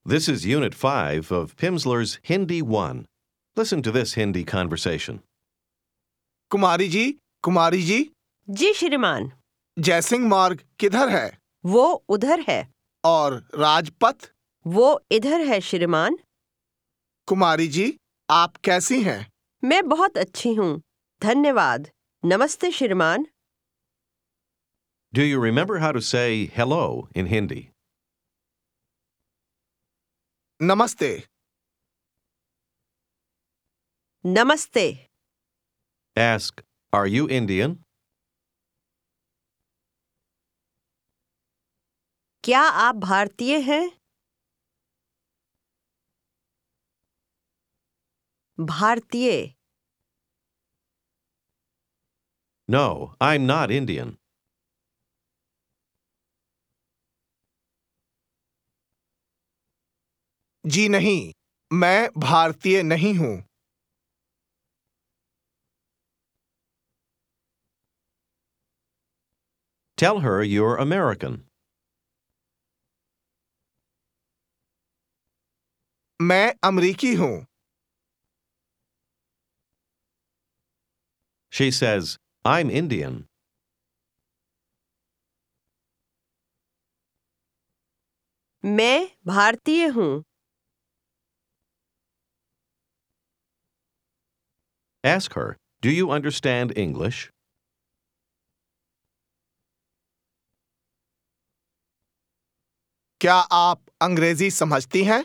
This is Unit 5 of Pimsleur's Hindi 1. Listen to this Hindi conversation. Kumari ji, जी श्रीमान, जयसिंह मार्ग किधर है? वो उधर है। और राजपथ? वो इधर है श्रीमान। कुमारी जी, आप कैसी हैं? मैं बहुत अच्छी हूँ, धन्यवाद। नमस्ते श्रीमान। Do you remember how to say hello in Hindi? नमस्ते। नमस्ते। Ask, are you Indian? क्या आप भारतीय हैं? भारतीय। No, I'm not Indian. जी नहीं, मैं भारतीय नहीं हूँ। Tell her you're American. मैं अमरीकी हूँ। She says, I'm Indian. मैं भारतीय हूँ। Ask her, do you understand English? क्या आप अंग्रेजी समझती हैं?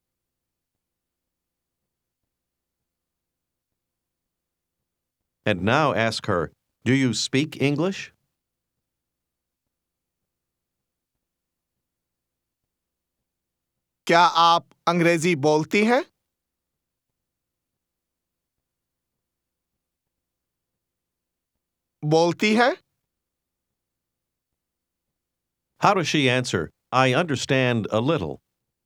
And now ask her, do you speak English? क्या आप अंग्रेजी बोलती हैं? बोलती हैं? How does she answer, I understand a little?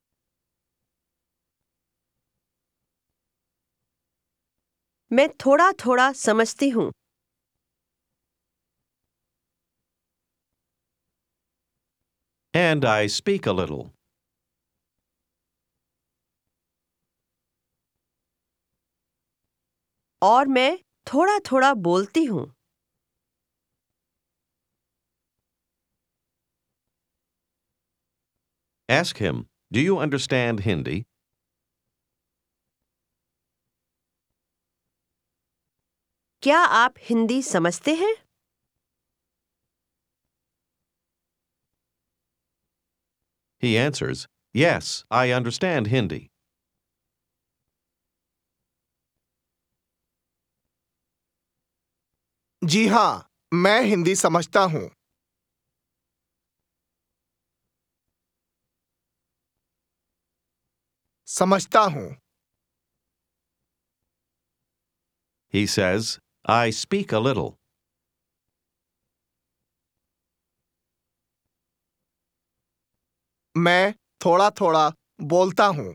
मैं थोड़ा थोड़ा समझती हूँ। And I speak a little. और मैं थोड़ा थोड़ा बोलती हूँ। Ask him, do you understand Hindi? क्या आप हिंदी समझते हैं? He answers, yes, I understand Hindi. जी हाँ, मैं हिंदी समझता हूँ। समझता हूँ। He says, I speak a little. मैं थोड़ा थोड़ा बोलता हूँ।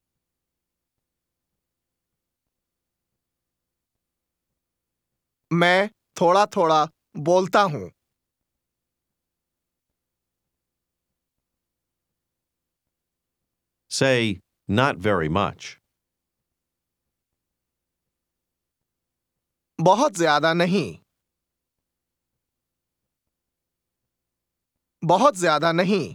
मैं थोड़ा थोड़ा बोलता हूँ। Say, not very much. बहुत ज्यादा नहीं। बहुत ज्यादा नहीं।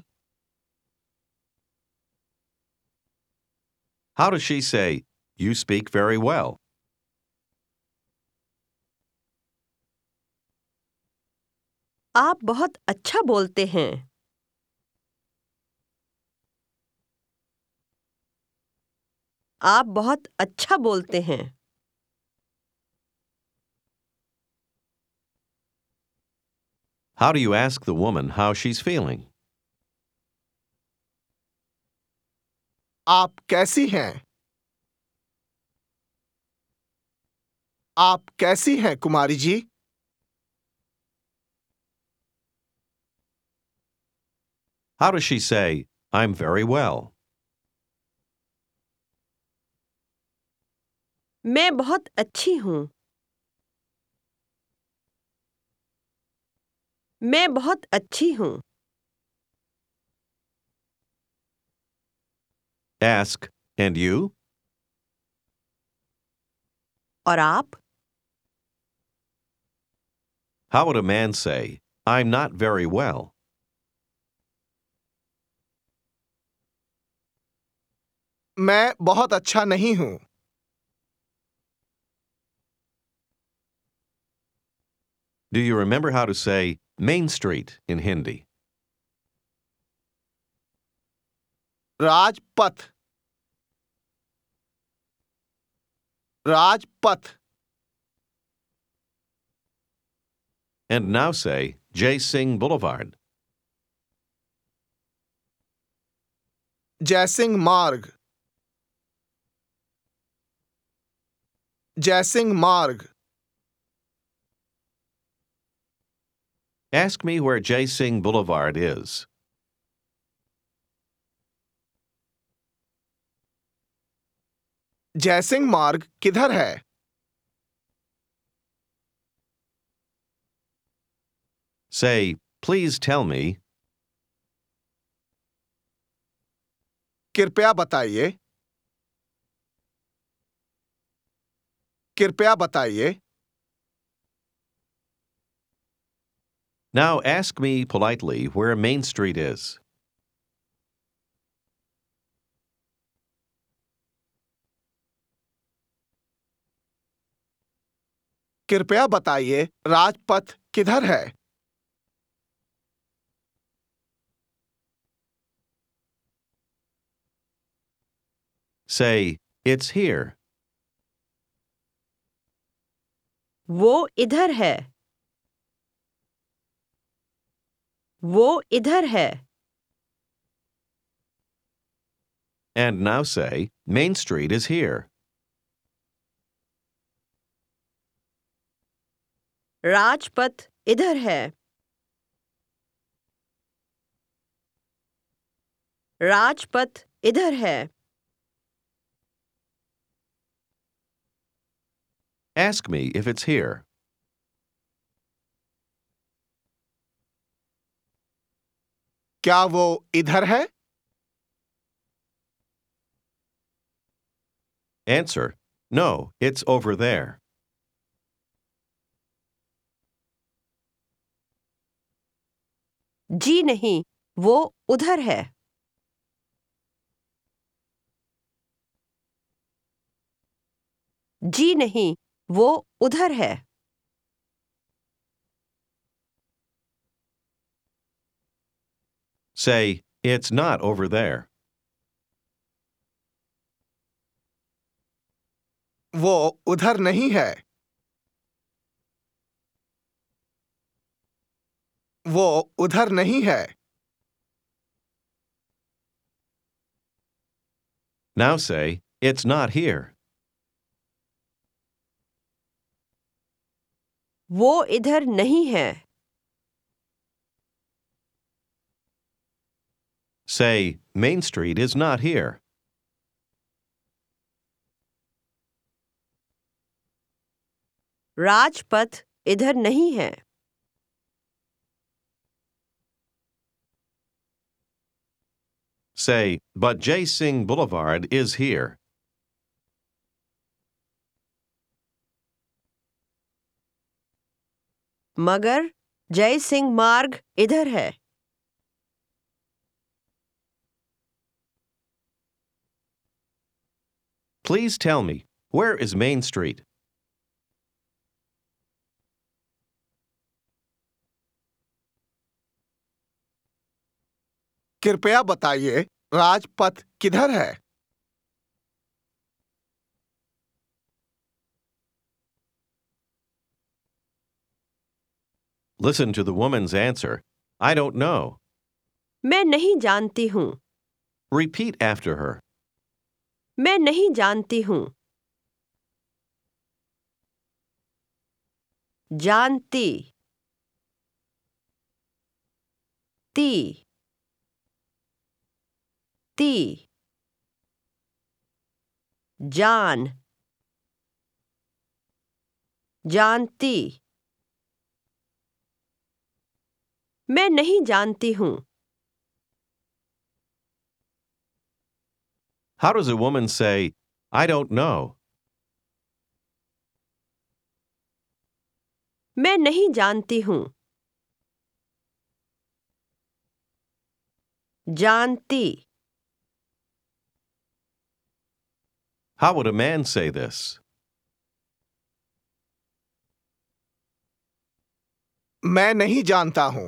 How does she say, you speak very well? आप बहुत अच्छा बोलते हैं। आप बहुत अच्छा बोलते हैं। How do you ask the woman how she's feeling? आप कैसी हैं? आप कैसी हैं Kumari ji? How does she say, I'm very well? मैं बहुत अच्छी हूँ। मैं बहुत अच्छी हूँ। Ask, and you? और आप? How would a man say, I'm not very well? मैं बहुत अच्छा नहीं हूँ. Do you remember how to say Main Street in Hindi? Rajpath. Rajpath. And now say Jai Singh Boulevard. Jaisingh मार्ग. जयसिंह मार्ग. Ask me where Jai Singh Boulevard is. Jaisingh मार्ग किधर है? Say, please tell me. कृपया बताइए. कृपया बताइए. Now ask me politely where Main Street is. कृपया बताइए राजपथ किधर है? Say, it's here. वो इधर है. वो इधर है. And now say, Main Street is here. Rajpath इधर है. राजपथ इधर है. Ask me if it's here. क्या वो इधर है? Answer, no, it's over there. जी नहीं, वो उधर है. जी नहीं, वो उधर है. Say, it's not over there. वो उधर नहीं है. वो उधर नहीं है. Now say, it's not here. वो इधर नहीं है. Say, Main Street is not here. Rajpath इधर नहीं है. Say, but Jai Singh Boulevard is here. मगर जय सिंह मार्ग इधर है. Please tell me, where is Main Street? कृपया बताइए राजपथ किधर है? Listen to the woman's answer. I don't know. मैं नहीं जानती हूँ. Repeat after her. मैं नहीं जानती हूँ. जानती. ती. ती. जान. जानती. मैं नहीं जानती हूँ. How does a woman say, I don't know? मैं नहीं जानती हूँ. जानती. How would a man say this? मैं नहीं जानता हूँ.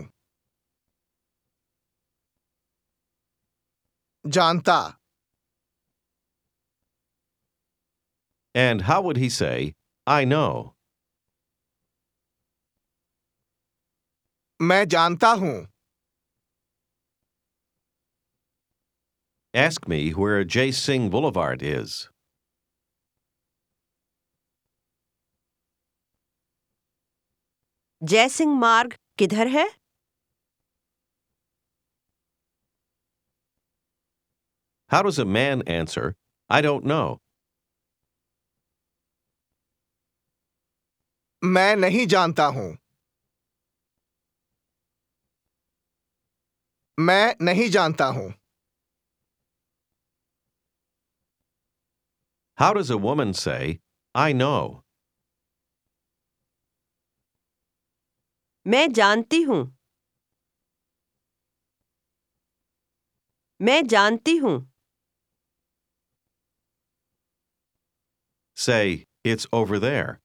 जानता. And how would he say, I know? मैं जानता हूँ. Ask me where Jay Singh Boulevard is. Jaisingh मार्ग किधर है? How does a man answer, I don't know? मैं नहीं जानता हूँ. मैं नहीं जानता हूँ. How does a woman say, I know? मैं जानती हूँ. मैं जानती हूँ. Say, it's over there.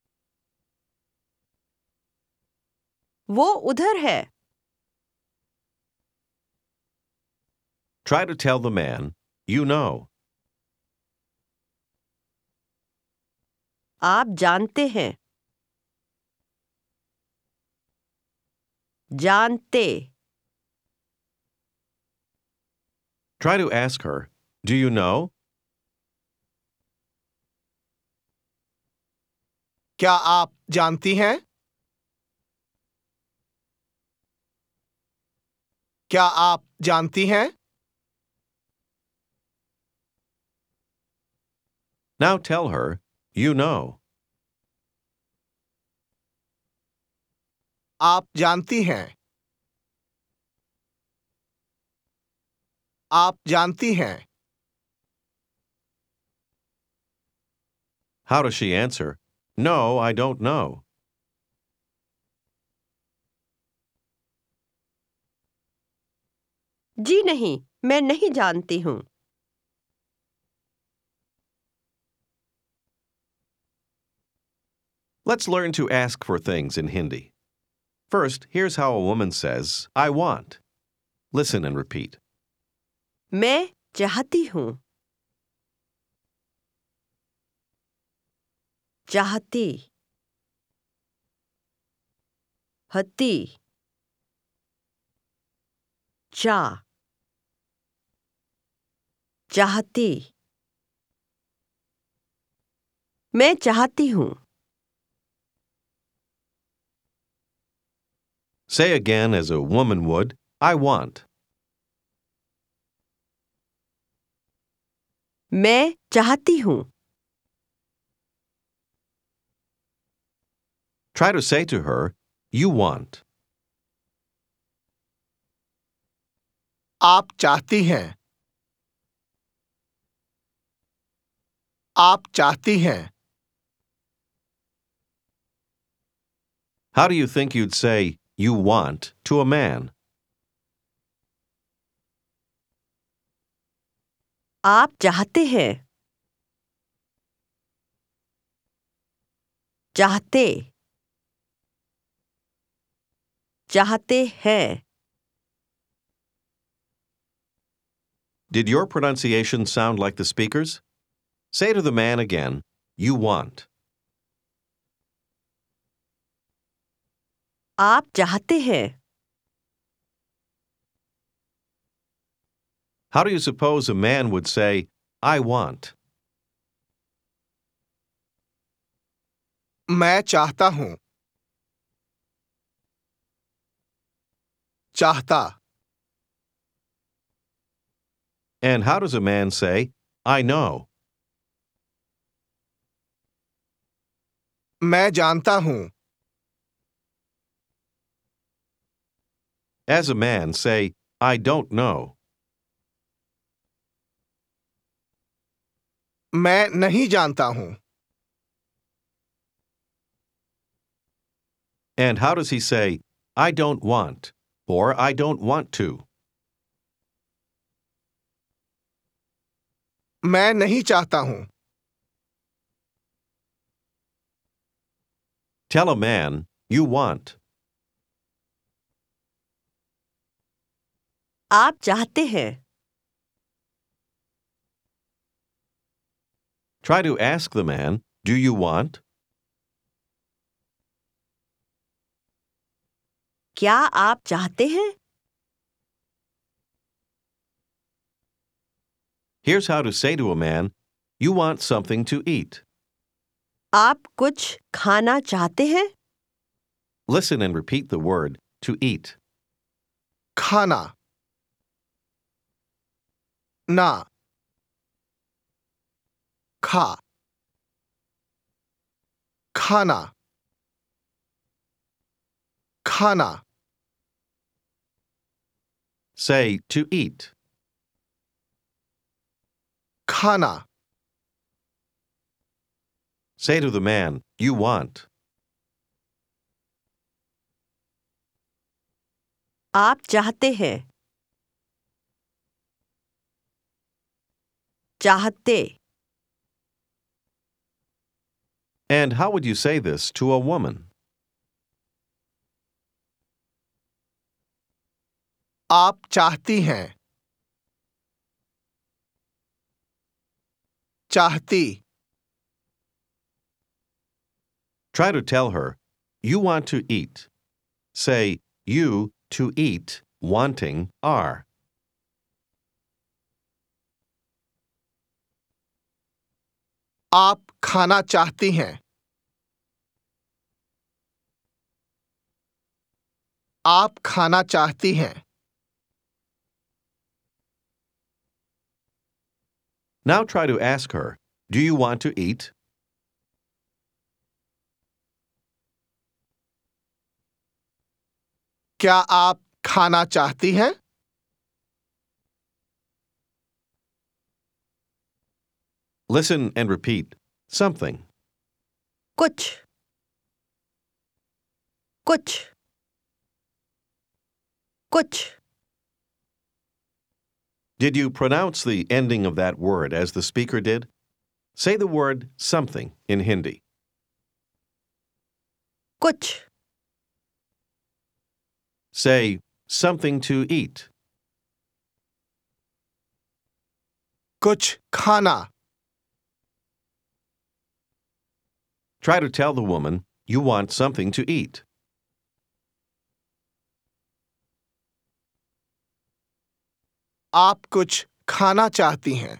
वो उधर है. Try to tell the man, you know. आप जानते हैं. जानते. Try to ask her, do you know? क्या आप जानती हैं? क्या आप जानती हैं? Now tell her, you know. आप जानती हैं. आप जानती हैं. How does she answer? No, I don't know. जी नहीं, मैं नहीं जानती हूँ. Let's learn to ask for things in Hindi. First, here's how a woman says, I want. Listen and repeat. मैं चाहती हूँ. चाहती. हती. चा. चाहती. मैं चाहती हूँ. Say again as a woman would, I want. मैं चाहती हूँ. Try to say to her, you want. आप चाहती हैं. आप चाहती हैं. How do you think you'd say, you want, to a man? आप चाहते हैं. चाहते. चाहते हैं. Did your pronunciation sound like the speaker's? Say to the man again, you want. आप चाहते हैं. How do you suppose a man would say, I want? मैं चाहता हूँ. चाहता. And how does a man say, I know? मैं जानता हूँ. As a man, say, I don't know. मैं नहीं जानता हूँ. And how does he say, I don't want, or I don't want to? मैं नहीं चाहता हूँ. Tell a man, you want. आप चाहते हैं. Try to ask the man, do you want? क्या आप चाहते हैं? Here's how to say to a man, you want something to eat. आप कुछ खाना चाहते हैं? Listen and repeat the word to eat. खाना. ना. खा. खाना. खाना. Say to eat. खाना. Say to the man, you want. आप चाहते हैं. चाहते. And how would you say this to a woman? आप चाहती हैं. चाहती. Try to tell her, you want to eat. Say, you, to eat, wanting, are. आप खाना चाहती हैं. आप खाना चाहती हैं. Now try to ask her, do you want to eat? क्या आप खाना चाहती हैं? Listen and repeat something. कुछ. कुछ. कुछ. Did you pronounce the ending of that word as the speaker did? Say the word something in Hindi. कुछ. Say something to eat. कुछ खाना. Try to tell the woman you want something to eat. आप कुछ खाना चाहती हैं.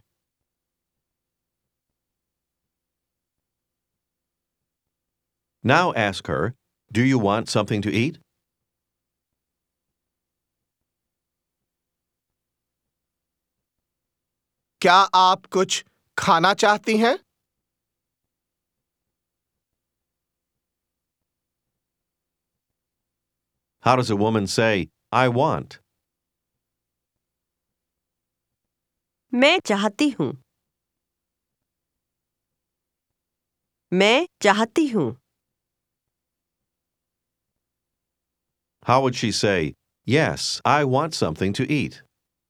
Now ask her, do you want something to eat? क्या आप कुछ खाना चाहती हैं? How does a woman say, I want? मैं चाहती हूँ. मैं चाहती हूँ. How would she say, yes, I want something to eat?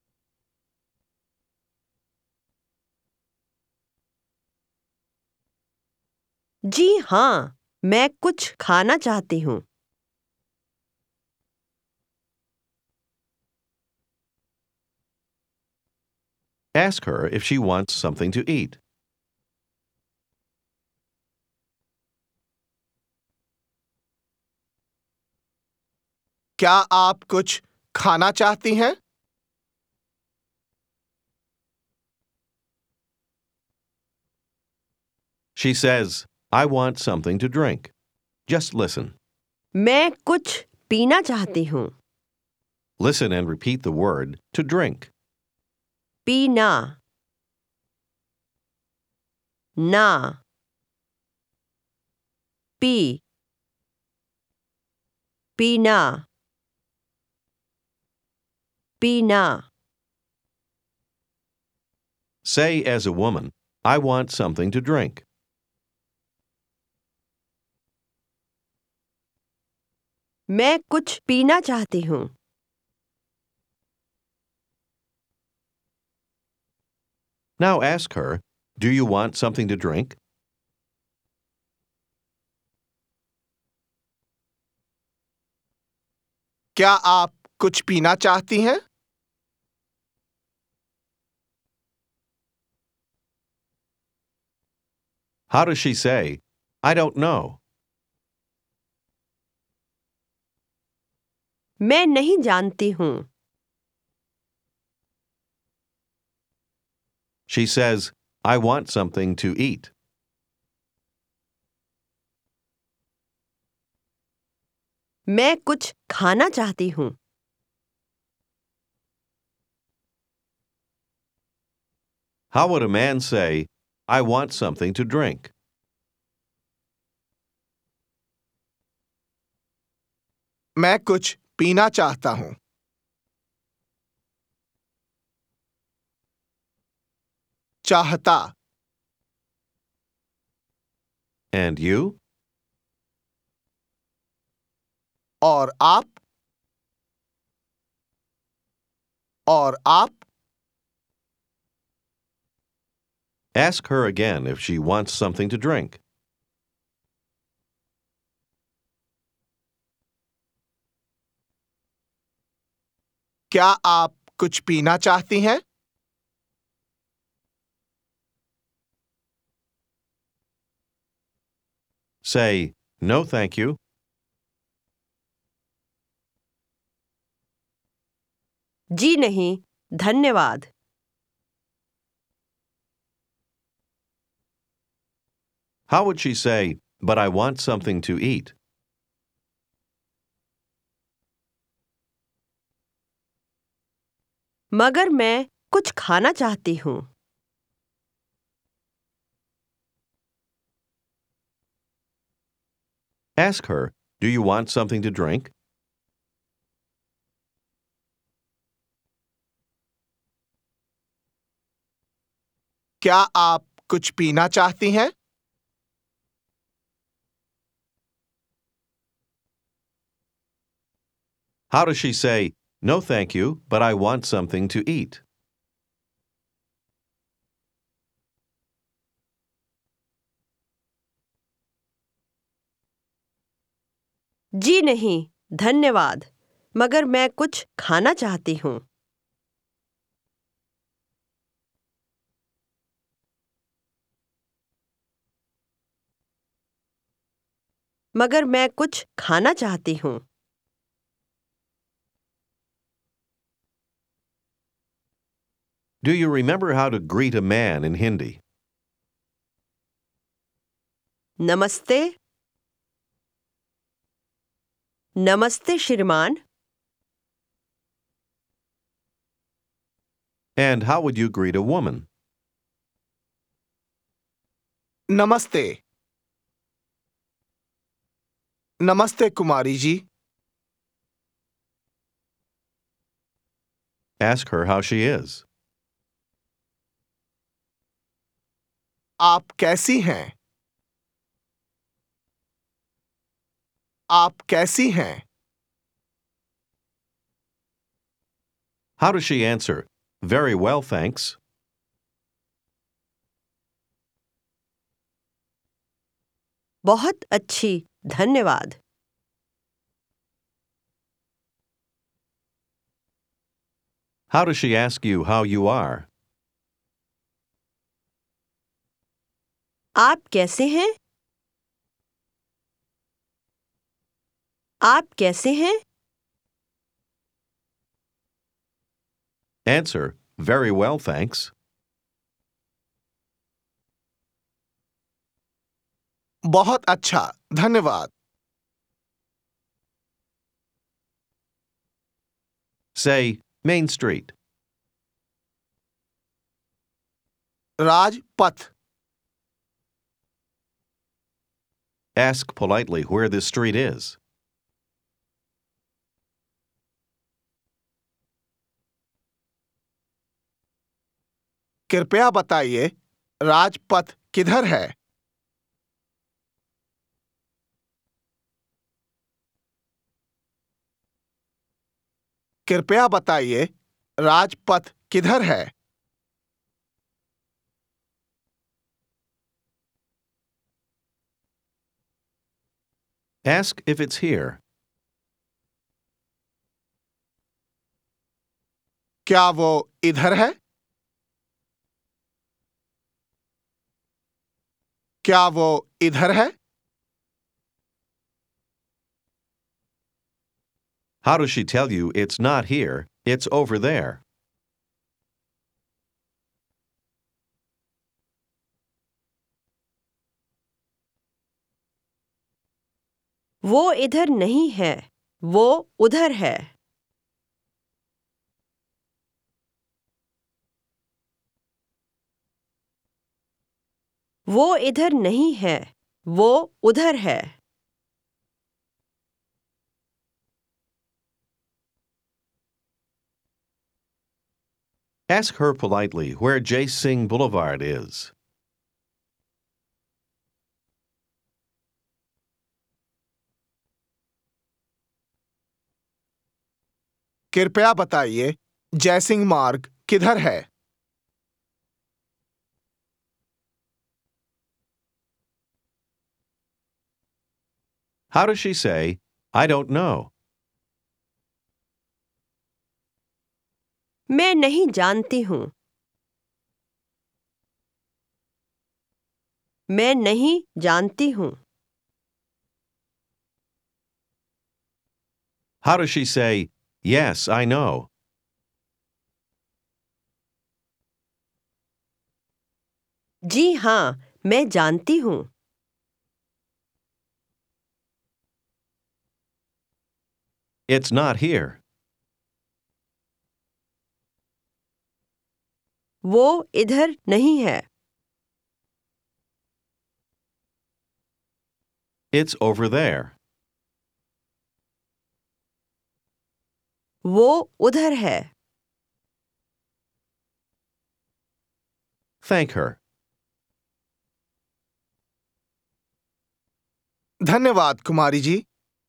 जी हाँ, मैं कुछ खाना चाहती हूँ. Ask her if she wants something to eat. क्या आप कुछ खाना चाहती हैं? She says, I want something to drink. Just listen. मैं कुछ पीना चाहती हूँ. Listen and repeat the word to drink. पीना. ना. पी. पीना. पीना. Say as a woman, I want something to drink. मैं कुछ पीना चाहती हूँ. Now ask her, do you want something to drink? क्या आप कुछ पीना चाहती हैं? How does she say, I don't know? मैं नहीं जानती हूँ. She says, I want something to eat. मैं कुछ खाना चाहती हूँ. How would a man say, I want something to drink? मैं कुछ पीना चाहता हूँ. चाहता. And you? और आप? और आप? Ask her again if she wants something to drink. क्या आप कुछ पीना चाहती हैं? Say, no thank you. जी नहीं, धन्यवाद. How would she say, but I want something to eat? मगर मैं कुछ खाना चाहती हूँ. Ask her, do you want something to drink? क्या आप कुछ पीना चाहती हैं? How does she say, no thank you, but I want something to eat? जी नहीं, धन्यवाद. मगर मैं कुछ खाना चाहती हूँ. मगर मैं कुछ खाना चाहती हूँ. Do you remember how to greet a man in Hindi? नमस्ते. नमस्ते श्रीमान. And how would you greet a woman? नमस्ते. नमस्ते Kumari ji. Ask her how she is. आप कैसी हैं? आप कैसी हैं? How does she answer? Very well, thanks. बहुत अच्छी, धन्यवाद. How does she ask you how you are? आप कैसे हैं? आप कैसे हैं? Answer, very well, thanks. बहुत अच्छा, धन्यवाद. Say, Main Street. Rajpath. Ask politely where this street is. कृपया बताइए राजपथ किधर है? कृपया बताइए, राजपथ किधर है? Ask if it's here. क्या वो इधर है? क्या वो इधर है? How does she tell you it's not here, it's over there? वो इधर नहीं है, वो उधर है। वो इधर नहीं है, वो उधर है। Ask her politely where Jay Singh Boulevard is. कृपया बताइए, जयसिंह मार्ग किधर है? How does she say, I don't know? मैं नहीं जानती हूँ। मैं नहीं जानती हूँ। How does she say, Yes, I know? जी हाँ, मैं जानती हूँ। It's not here. वो इधर नहीं है। It's over there. वो उधर है। Thank her. धन्यवाद Kumari ji.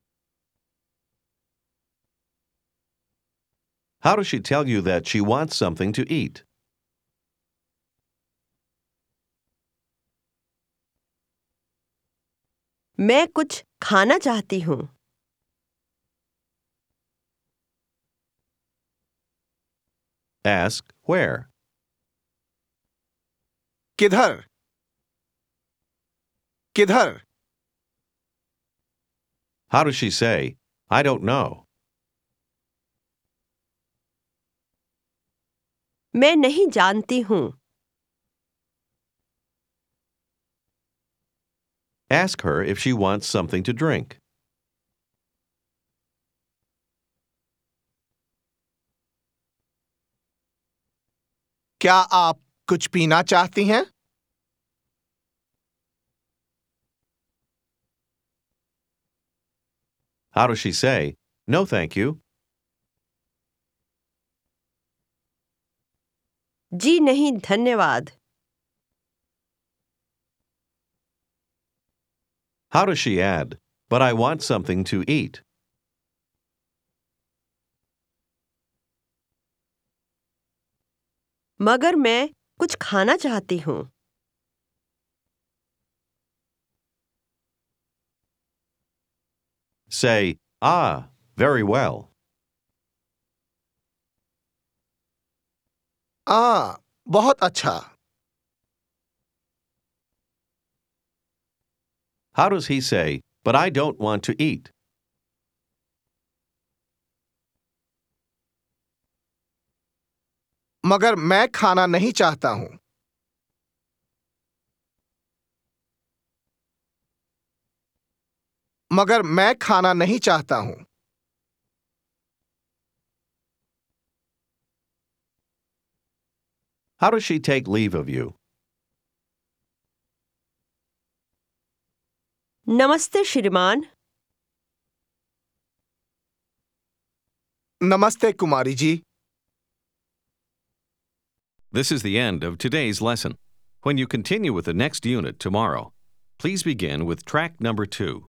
How does she tell you that she wants something to eat? मैं कुछ खाना चाहती हूँ। Ask where. किधर? किधर? How does she say, I don't know? मैं नहीं जानती हूँ। Ask her if she wants something to drink. क्या आप कुछ पीना चाहती हैं? How does she say, No, thank you? जी नहीं, धन्यवाद। How does she add, But I want something to eat? मगर मैं कुछ खाना चाहती हूँ। Say, Ah, very well. बहुत अच्छा। How does he say, But I don't want to eat? मगर मैं खाना नहीं चाहता हूँ। मगर मैं खाना नहीं चाहता हूँ। How does she take leave of you? नमस्ते श्रीमान। नमस्ते Kumari ji. This is the end of today's lesson. When you continue with the next unit tomorrow, please begin with track number 2.